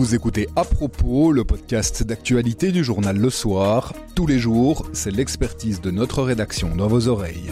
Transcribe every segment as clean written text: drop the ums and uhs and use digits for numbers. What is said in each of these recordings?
Vous écoutez À propos, le podcast d'actualité du journal Le Soir. Tous les jours, c'est l'expertise de notre rédaction dans vos oreilles.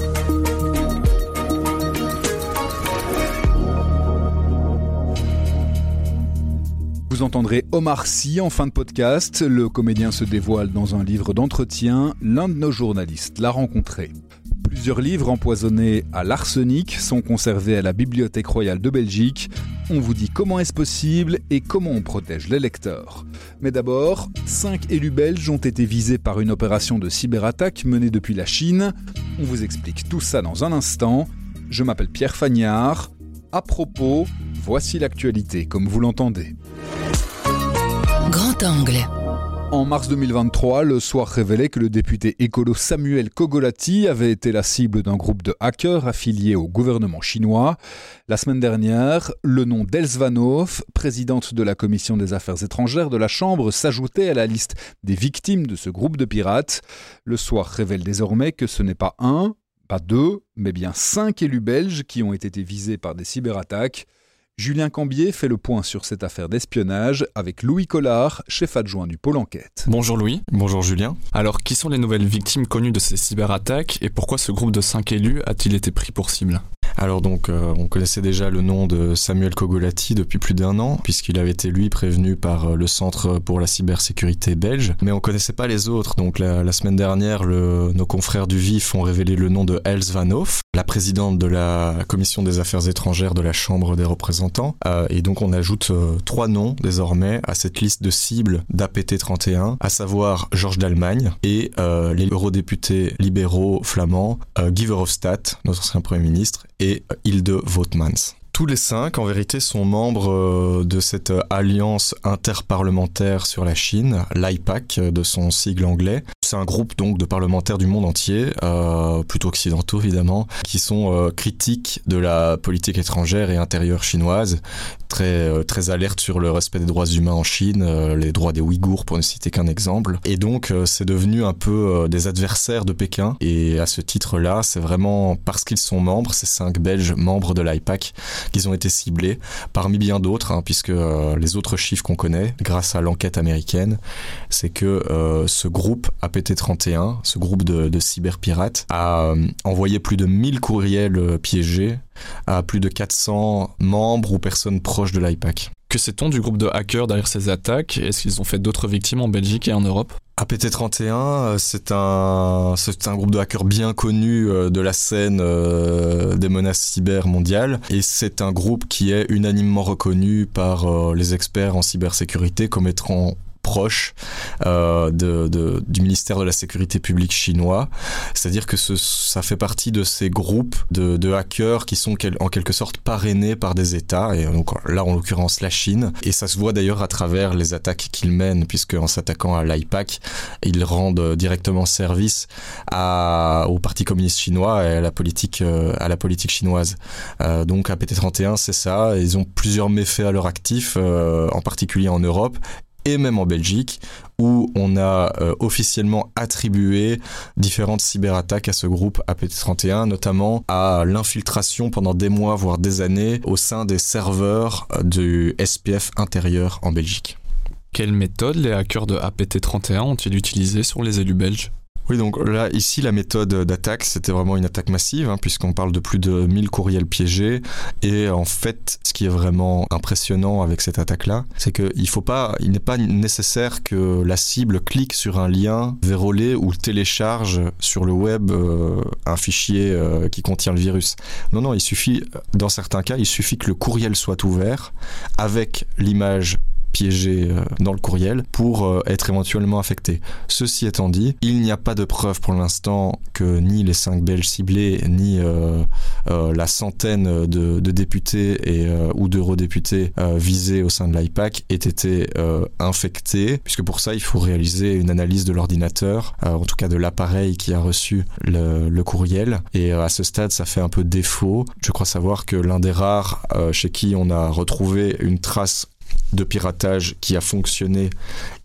Vous entendrez Omar Sy en fin de podcast. Le comédien se dévoile dans un livre d'entretien. L'un de nos journalistes l'a rencontré. Plusieurs livres empoisonnés à l'arsenic sont conservés à la Bibliothèque royale de Belgique. On vous dit comment est-ce possible et comment on protège les lecteurs. Mais d'abord, 5 élus belges ont été visés par une opération de cyberattaque menée depuis la Chine. On vous explique tout ça dans un instant. Je m'appelle Pierre Fagnard. À propos, voici l'actualité comme vous l'entendez. Grand angle. En mars 2023, Le Soir révélait que le député écolo Samuel Kogolati avait été la cible d'un groupe de hackers affiliés au gouvernement chinois. La semaine dernière, le nom d'Else Van Hoof, présidente de la Commission des Affaires étrangères de la Chambre, s'ajoutait à la liste des victimes de ce groupe de pirates. Le Soir révèle désormais que ce n'est pas un, pas deux, mais bien 5 élus belges qui ont été visés par des cyberattaques. Julien Cambier fait le point sur cette affaire d'espionnage avec Louis Collard, chef adjoint du pôle enquête. Bonjour Louis. Bonjour Julien. Alors, qui sont les nouvelles victimes connues de ces cyberattaques et pourquoi ce groupe de 5 élus a-t-il été pris pour cible ? Alors donc, on connaissait déjà le nom de Samuel Kogolati depuis plus d'1 an, puisqu'il avait été lui prévenu par le Centre pour la cybersécurité belge, mais on connaissait pas les autres. Donc la semaine dernière, nos confrères du VIF ont révélé le nom de Else Van Hoof, la présidente de la Commission des Affaires étrangères de la Chambre des représentants, et donc on ajoute 3 noms désormais à cette liste de cibles d'APT31, à savoir Georges d'Allemagne et les eurodéputés libéraux flamands Guy Verhofstadt, notre ancien Premier ministre, et Hilde Voetmans. Tous les 5, en vérité, sont membres de cette alliance interparlementaire sur la Chine, l'AIPAC, de son sigle anglais. C'est un groupe donc de parlementaires du monde entier, plutôt occidentaux évidemment, qui sont critiques de la politique étrangère et intérieure chinoise, très alertes sur le respect des droits humains en Chine, les droits des Ouïghours pour ne citer qu'un exemple. Et donc c'est devenu un peu des adversaires de Pékin. Et à ce titre-là, c'est vraiment parce qu'ils sont membres, ces 5 Belges membres de l'AIPAC, qu'ils ont été ciblés, parmi bien d'autres, puisque les autres chiffres qu'on connaît, grâce à l'enquête américaine, c'est que ce groupe APT31, ce groupe de cyberpirates, a envoyé plus de 1000 courriels piégés à plus de 400 membres ou personnes proches de l'AIPAC. Que sait-on du groupe de hackers derrière ces attaques ? Est-ce qu'ils ont fait d'autres victimes en Belgique et en Europe ? APT31, c'est un groupe de hackers bien connu de la scène des menaces cyber mondiales, et c'est un groupe qui est unanimement reconnu par les experts en cybersécurité comme étant proche du ministère de la Sécurité publique chinois. C'est-à-dire que ça fait partie de ces groupes de hackers qui sont en quelque sorte parrainés par des États, et donc là en l'occurrence la Chine, et ça se voit d'ailleurs à travers les attaques qu'ils mènent, puisque en s'attaquant à l'AIPAC, ils rendent directement service au Parti communiste chinois et à la politique chinoise. Donc APT31, c'est ça, ils ont plusieurs méfaits à leur actif, en particulier en Europe, et même en Belgique, où on a officiellement attribué différentes cyberattaques à ce groupe APT31, notamment à l'infiltration pendant des mois, voire des années, au sein des serveurs du SPF intérieur en Belgique. Quelle méthode les hackers de APT31 ont-ils utilisé sur les élus belges ? Oui, donc là, ici, la méthode d'attaque, c'était vraiment une attaque massive, puisqu'on parle de plus de 1000 courriels piégés. Et en fait, ce qui est vraiment impressionnant avec cette attaque-là, c'est il n'est pas nécessaire que la cible clique sur un lien vérolé ou télécharge sur le web un fichier qui contient le virus. Non, dans certains cas, il suffit que le courriel soit ouvert avec l'image piégé dans le courriel pour être éventuellement affecté. Ceci étant dit, il n'y a pas de preuve pour l'instant que ni les 5 Belges ciblés, ni la centaine de députés ou d'eurodéputés visés au sein de l'AIPAC aient été infectés, puisque pour ça, il faut réaliser une analyse de l'ordinateur, en tout cas de l'appareil qui a reçu le courriel. Et à ce stade, ça fait un peu défaut. Je crois savoir que l'un des rares chez qui on a retrouvé une trace de piratage qui a fonctionné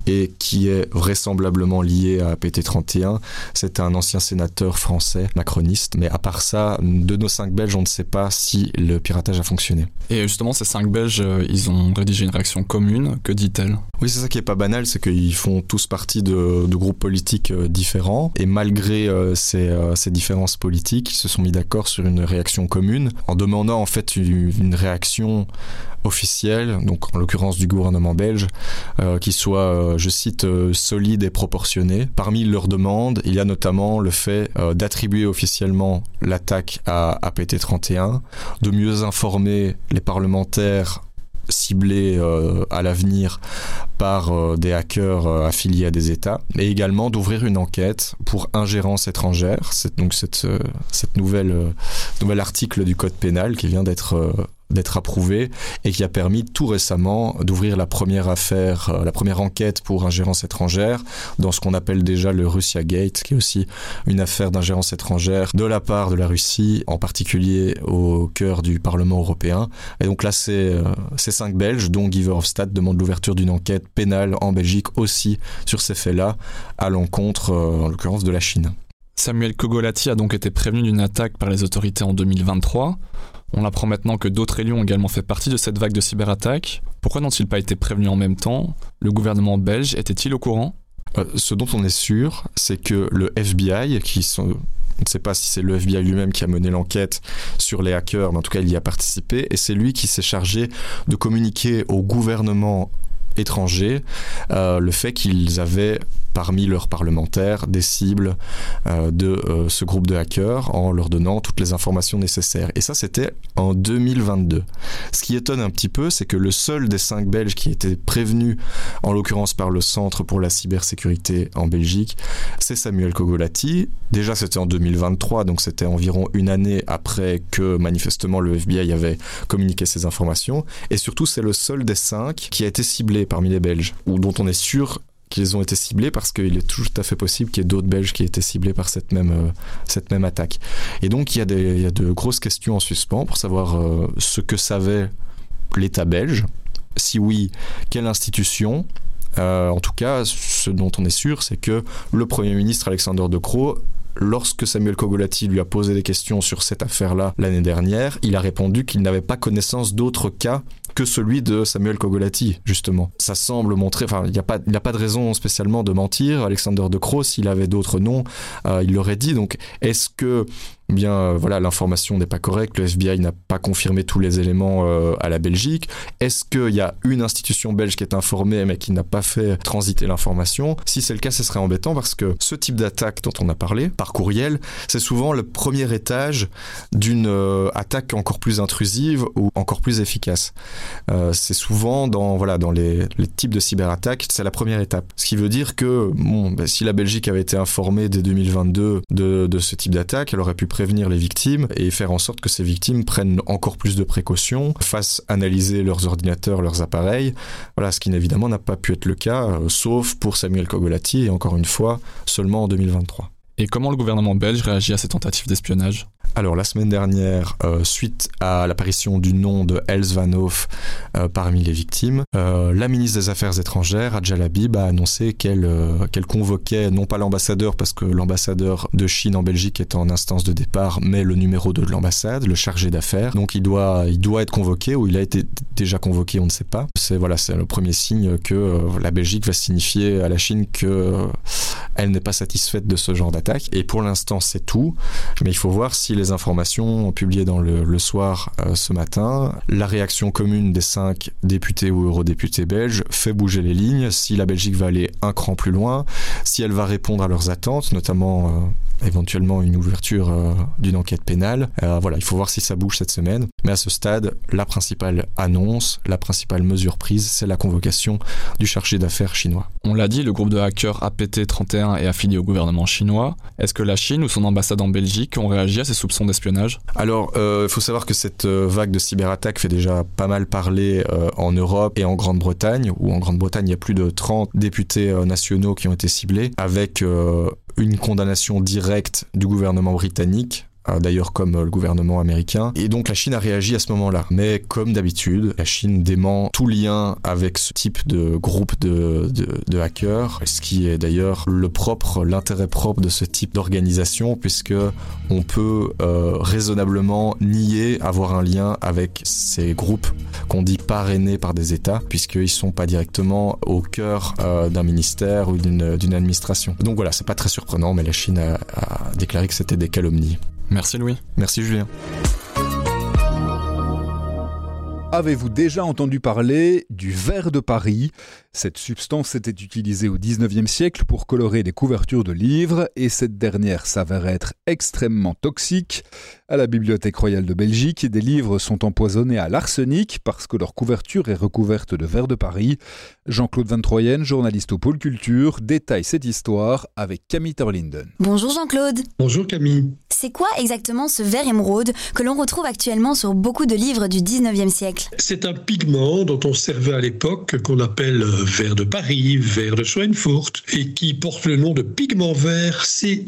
et qui est vraisemblablement lié à APT31. C'est un ancien sénateur français, macroniste. Mais à part ça, de nos 5 Belges, on ne sait pas si le piratage a fonctionné. Et justement, ces 5 Belges, ils ont rédigé une réaction commune. Que dit-elle ? Oui, c'est ça qui est pas banal, c'est qu'ils font tous partie de groupes politiques différents. Et malgré ces différences politiques, ils se sont mis d'accord sur une réaction commune en demandant en fait une réaction officielle, donc en l'occurrence du gouvernement belge, qui soit, je cite, solide et proportionnée. Parmi leurs demandes, il y a notamment le fait d'attribuer officiellement l'attaque à APT31, de mieux informer les parlementaires ciblés à l'avenir par des hackers affiliés à des États, et également d'ouvrir une enquête pour ingérence étrangère. C'est donc cette nouvel article du Code pénal qui vient d'être approuvé et qui a permis tout récemment d'ouvrir la première enquête pour ingérence étrangère dans ce qu'on appelle déjà le Russia Gate, qui est aussi une affaire d'ingérence étrangère de la part de la Russie, en particulier au cœur du Parlement européen. Et donc là, ces 5 Belges, dont Guy Verhofstadt, demandent l'ouverture d'une enquête pénale en Belgique aussi sur ces faits-là, à l'encontre, en l'occurrence, de la Chine. Samuel Kogolati a donc été prévenu d'une attaque par les autorités en 2023. On apprend maintenant que d'autres élus ont également fait partie de cette vague de cyberattaques. Pourquoi n'ont-ils pas été prévenus en même temps ? Le gouvernement belge était-il au courant ? Ce dont on est sûr, c'est que le FBI, on ne sait pas si c'est le FBI lui-même qui a mené l'enquête sur les hackers, mais en tout cas il y a participé, et c'est lui qui s'est chargé de communiquer au gouvernement étrangers le fait qu'ils avaient parmi leurs parlementaires des cibles de ce groupe de hackers en leur donnant toutes les informations nécessaires. Et ça, c'était en 2022. Ce qui étonne un petit peu, c'est que le seul des 5 Belges qui était prévenu, en l'occurrence par le Centre pour la cybersécurité en Belgique, c'est Samuel Kogolati. Déjà, c'était en 2023, donc c'était environ une année après que manifestement le FBI avait communiqué ces informations. Et surtout, c'est le seul des 5 qui a été ciblé parmi les Belges, ou dont on est sûr qu'ils ont été ciblés, parce qu'il est tout à fait possible qu'il y ait d'autres Belges qui aient été ciblés par cette même attaque. Et donc il y a de grosses questions en suspens pour savoir ce que savait l'État belge, si oui, quelle institution. En tout cas, ce dont on est sûr, c'est que le Premier ministre Alexander De Croo, lorsque Samuel Kogolati lui a posé des questions sur cette affaire-là l'année dernière, il a répondu qu'il n'avait pas connaissance d'autres cas que celui de Samuel Kogolati, justement. Ça semble montrer, il n'y a pas de raison spécialement de mentir. Alexander De Croo, s'il avait d'autres noms, il l'aurait dit. Donc, est-ce que l'information n'est pas correcte, le FBI n'a pas confirmé tous les éléments à la Belgique? Est-ce qu'il y a une institution belge qui est informée mais qui n'a pas fait transiter l'information? Si c'est le cas, ce serait embêtant, parce que ce type d'attaque dont on a parlé, par courriel, c'est souvent le premier étage d'une attaque encore plus intrusive ou encore plus efficace. C'est souvent dans les types de cyberattaques, c'est la première étape. Ce qui veut dire que si la Belgique avait été informée dès 2022 de ce type d'attaque, elle aurait pu prévenir les victimes et faire en sorte que ces victimes prennent encore plus de précautions, fassent analyser leurs ordinateurs, leurs appareils. Voilà, ce qui évidemment n'a pas pu être le cas, sauf pour Samuel Kogolati, et encore une fois, seulement en 2023. Et comment le gouvernement belge réagit à ces tentatives d'espionnage ? Alors, la semaine dernière, suite à l'apparition du nom de Els Van Hoof parmi les victimes, la ministre des Affaires étrangères, Adja Habib, a annoncé qu'elle convoquait, non pas l'ambassadeur, parce que l'ambassadeur de Chine en Belgique est en instance de départ, mais le numéro 2 de l'ambassade, le chargé d'affaires. Donc, il doit être convoqué, ou il a été déjà convoqué, on ne sait pas. C'est le premier signe que la Belgique va signifier à la Chine qu'elle n'est pas satisfaite de ce genre d'attaque. Et pour l'instant, c'est tout. Mais il faut voir si les informations publiées dans le soir ce matin, la réaction commune des 5 députés ou eurodéputés belges fait bouger les lignes, si la Belgique va aller un cran plus loin, si elle va répondre à leurs attentes, notamment éventuellement une ouverture d'une enquête pénale. Il faut voir si ça bouge cette semaine. Mais à ce stade, la principale annonce, la principale mesure prise, c'est la convocation du chargé d'affaires chinois. On l'a dit, le groupe de hackers APT31 est affilié au gouvernement chinois. Est-ce que la Chine ou son ambassade en Belgique ont réagi à ces soupçons d'espionnage ? Alors, il faut savoir que cette vague de cyberattaques fait déjà pas mal parler en Europe et en Grande-Bretagne, où en Grande-Bretagne, il y a plus de 30 députés nationaux qui ont été ciblés, avec une condamnation directe du gouvernement britannique d'ailleurs comme le gouvernement américain. Et donc la Chine a réagi à ce moment-là. Mais comme d'habitude, la Chine dément tout lien avec ce type de groupe de hackers, ce qui est d'ailleurs l'intérêt propre de ce type d'organisation, puisque on peut raisonnablement nier avoir un lien avec ces groupes qu'on dit parrainés par des États, puisqu'ils ne sont pas directement au cœur d'un ministère ou d'une administration. Donc voilà, c'est pas très surprenant, mais la Chine a déclaré que c'était des calomnies. Merci Louis. Merci Julien. Avez-vous déjà entendu parler du verre de Paris ? Cette substance était utilisée au XIXe siècle pour colorer des couvertures de livres et cette dernière s'avère être extrêmement toxique. À la Bibliothèque royale de Belgique, des livres sont empoisonnés à l'arsenic parce que leur couverture est recouverte de verre de Paris. Jean-Claude Van Troyen, journaliste au Pôle Culture, détaille cette histoire avec Camille Terlinden. Bonjour Jean-Claude. Bonjour Camille. C'est quoi exactement ce verre émeraude que l'on retrouve actuellement sur beaucoup de livres du 19e siècle ? C'est un pigment dont on servait à l'époque, qu'on appelle verre de Paris, verre de Schweinfurt, et qui porte le nom de pigment vert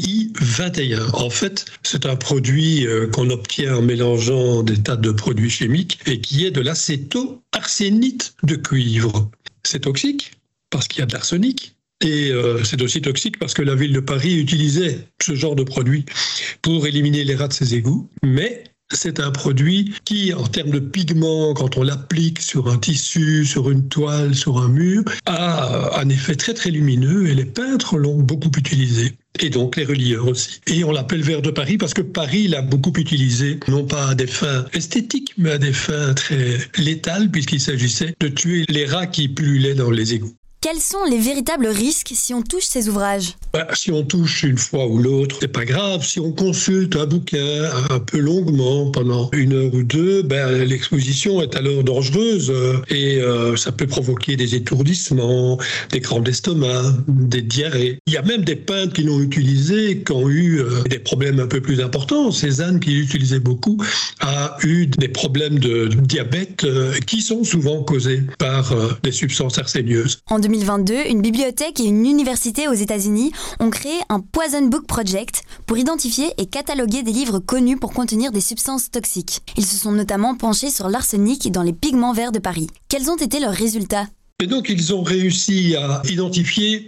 CI21. En fait, c'est un produit qu'on obtient en mélangeant des tas de produits chimiques et qui est de l'acéto-arsénite de cuivre. C'est toxique parce qu'il y a de l'arsenic. Et c'est aussi toxique parce que la ville de Paris utilisait ce genre de produit pour éliminer les rats de ses égouts. Mais c'est un produit qui, en termes de pigment, quand on l'applique sur un tissu, sur une toile, sur un mur, a un effet très très lumineux et les peintres l'ont beaucoup utilisé. Et donc les relieurs aussi. Et on l'appelle verre de Paris parce que Paris l'a beaucoup utilisé, non pas à des fins esthétiques, mais à des fins très létales, puisqu'il s'agissait de tuer les rats qui pullulaient dans les égouts. Quels sont les véritables risques si on touche ces ouvrages ? Si on touche une fois ou l'autre, c'est pas grave. Si on consulte un bouquin un peu longuement, pendant 1 heure ou 2, l'exposition est alors dangereuse et ça peut provoquer des étourdissements, des crampes d'estomac, des diarrhées. Il y a même des peintres qui l'ont utilisé, qui ont eu des problèmes un peu plus importants. Cézanne, qui l'utilisait beaucoup, a eu des problèmes de diabète qui sont souvent causés par des substances arsénieuses. En 2022, une bibliothèque et une université aux États-Unis ont créé un Poison Book Project pour identifier et cataloguer des livres connus pour contenir des substances toxiques. Ils se sont notamment penchés sur l'arsenic dans les pigments verts de Paris. Quels ont été leurs résultats ? Et donc, ils ont réussi à identifier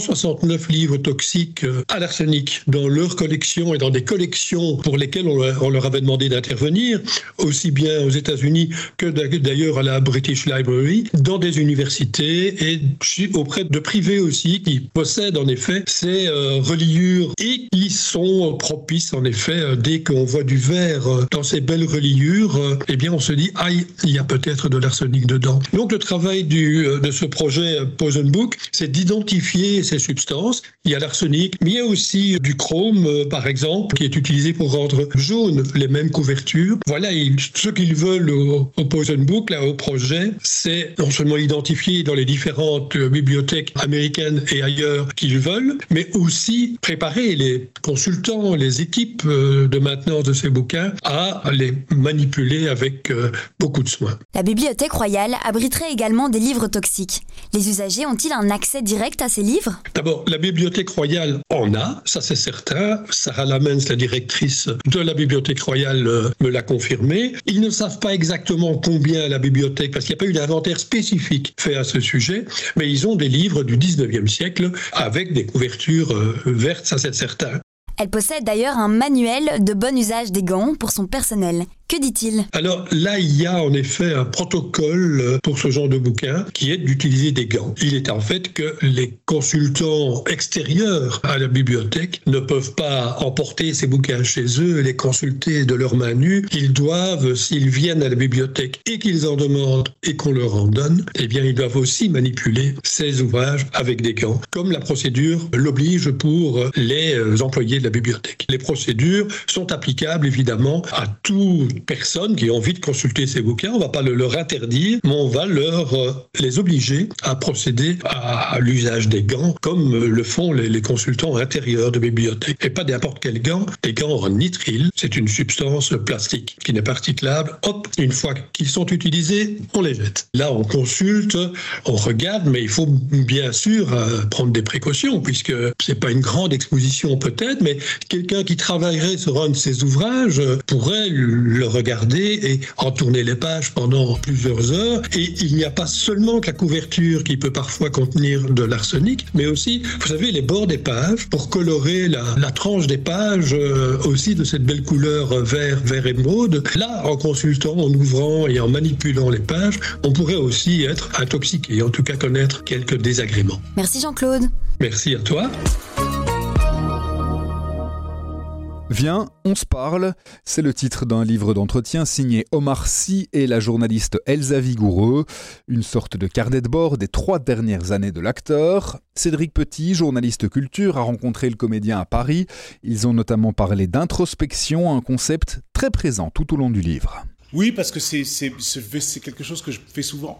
269 livres toxiques à l'arsenic dans leur collection et dans des collections pour lesquelles on leur avait demandé d'intervenir, aussi bien aux États-Unis que d'ailleurs à la British Library, dans des universités et auprès de privés aussi qui possèdent en effet ces reliures et qui sont propices en effet, dès qu'on voit du verre dans ces belles reliures, eh bien on se dit, il y a peut-être de l'arsenic dedans. Donc le travail de ce projet Poison Book, c'est d'identifier ces substances. Il y a l'arsenic, mais il y a aussi du chrome, par exemple, qui est utilisé pour rendre jaunes les mêmes couvertures. Voilà, ce qu'ils veulent au Poison Book, là, au projet, c'est non seulement identifier dans les différentes bibliothèques américaines et ailleurs qu'ils veulent, mais aussi préparer les consultants, les équipes de maintenance de ces bouquins à les manipuler avec beaucoup de soin. La Bibliothèque royale abriterait également des livres toxiques. Les usagers ont-ils un accès direct à ces livres ? D'abord, la Bibliothèque royale en a, ça c'est certain. Sarah Lamens, la directrice de la Bibliothèque royale, me l'a confirmé. Ils ne savent pas exactement combien la bibliothèque, parce qu'il n'y a pas eu d'inventaire spécifique fait à ce sujet, mais ils ont des livres du 19e siècle avec des couvertures vertes, ça c'est certain. Elle possède d'ailleurs un manuel de bon usage des gants pour son personnel. Que dit-il ? Alors là, il y a en effet un protocole pour ce genre de bouquin qui est d'utiliser des gants. Il est en fait que les consultants extérieurs à la bibliothèque ne peuvent pas emporter ces bouquins chez eux et les consulter de leurs mains nues. Ils doivent, s'ils viennent à la bibliothèque et qu'ils en demandent et qu'on leur en donne, eh bien ils doivent aussi manipuler ces ouvrages avec des gants, comme la procédure l'oblige pour les employés de la bibliothèque. Les procédures sont applicables évidemment à tout personnes qui ont envie de consulter ces bouquins, on ne va pas le leur interdire, mais on va les obliger à procéder à l'usage des gants, comme le font les consultants intérieurs de bibliothèques. Et pas n'importe quel gant, des gants en nitrile. C'est une substance plastique qui n'est pas recyclable. Hop, une fois qu'ils sont utilisés, on les jette. Là, on consulte, on regarde, mais il faut bien sûr prendre des précautions, puisque c'est pas une grande exposition peut-être, mais quelqu'un qui travaillerait sur un de ces ouvrages pourrait le regarder et en tourner les pages pendant plusieurs heures. Et il n'y a pas seulement que la couverture qui peut parfois contenir de l'arsenic, mais aussi, vous savez, les bords des pages pour colorer la tranche des pages aussi de cette belle couleur vert émeraude. Là, en consultant, en ouvrant et en manipulant les pages, on pourrait aussi être intoxiqué, en tout cas connaître quelques désagréments. Merci Jean-Claude. Merci à toi. Viens, on se parle, c'est le titre d'un livre d'entretien signé Omar Sy et la journaliste Elsa Vigoureux, une sorte de carnet de bord des 3 dernières années de l'acteur. Cédric Petit, journaliste culture, a rencontré le comédien à Paris. Ils ont notamment parlé d'introspection, un concept très présent tout au long du livre. Oui, parce que c'est quelque chose que je fais souvent.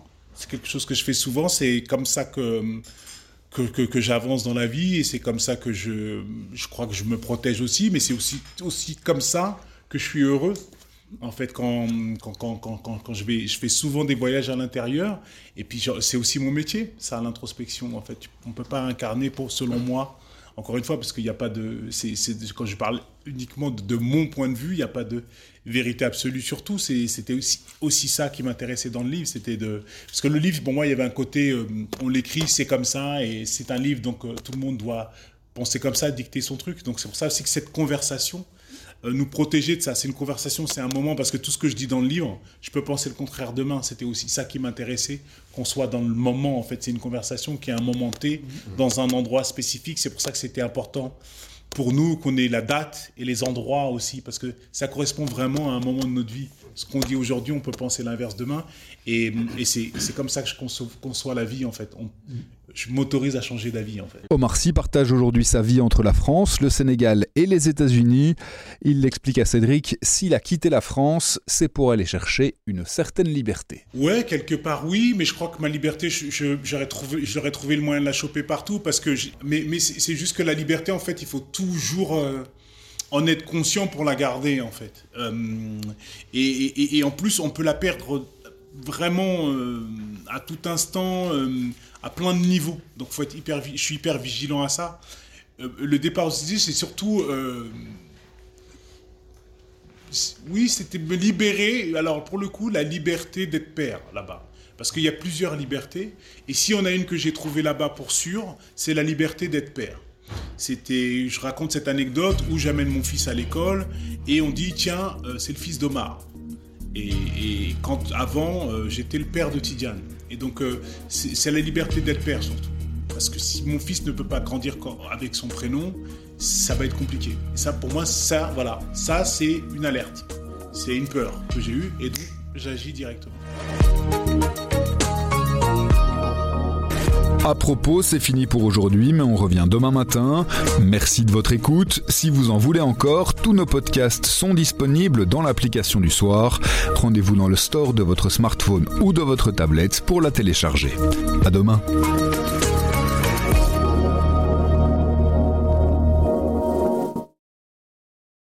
C'est comme ça que j'avance dans la vie, et c'est comme ça que je crois que je me protège aussi, mais c'est aussi comme ça que je suis heureux. En fait, quand je fais souvent des voyages à l'intérieur, et puis c'est aussi mon métier, ça, l'introspection. En fait, on peut pas incarner selon moi. Encore une fois, parce qu'il n'y a pas quand je parle uniquement de mon point de vue, il n'y a pas de vérité absolue sur tout. C'était aussi ça qui m'intéressait dans le livre. Parce que le livre, pour moi, il y avait un côté, on l'écrit, c'est comme ça, et c'est un livre, donc tout le monde doit penser comme ça, dicter son truc. Donc c'est pour ça aussi que cette conversation, nous protéger de ça, c'est une conversation, c'est un moment, parce que tout ce que je dis dans le livre, je peux penser le contraire demain. C'était aussi ça qui m'intéressait, qu'on soit dans le moment. En fait, c'est une conversation qui est un moment T, dans un endroit spécifique. C'est pour ça que c'était important pour nous qu'on ait la date et les endroits aussi, parce que ça correspond vraiment à un moment de notre vie. Ce qu'on dit aujourd'hui, on peut penser l'inverse demain, et c'est comme ça que je conçois la vie, en fait. Je m'autorise à changer d'avis, en fait. Omar Sy partage aujourd'hui sa vie entre la France, le Sénégal et les États-Unis. Il l'explique à Cédric, s'il a quitté la France, c'est pour aller chercher une certaine liberté. Ouais, quelque part oui, mais je crois que ma liberté, j'aurais trouvé le moyen de la choper partout, parce que mais c'est juste que la liberté, en fait, il faut toujours en être conscient pour la garder, en fait. Et en plus, on peut la perdre vraiment à tout instant, à plein de niveaux. Donc je suis hyper vigilant à ça. Le départ aussi, c'est surtout oui, c'était me libérer. Alors pour le coup, la liberté d'être père là-bas, parce qu'il y a plusieurs libertés, et si on a une que j'ai trouvée là-bas pour sûr, c'est la liberté d'être père. Je raconte cette anecdote où j'amène mon fils à l'école et on dit tiens, c'est le fils d'Omar. Et avant, j'étais le père de Tidiane. Et donc, c'est la liberté d'être père, surtout. Parce que si mon fils ne peut pas grandir avec son prénom, ça va être compliqué. Et ça, pour moi, ça, c'est une alerte. C'est une peur que j'ai eue, et donc, j'agis directement. À propos, c'est fini pour aujourd'hui, mais on revient demain matin. Merci de votre écoute. Si vous en voulez encore, tous nos podcasts sont disponibles dans l'application du soir. Rendez-vous dans le store de votre smartphone ou de votre tablette pour la télécharger. À demain.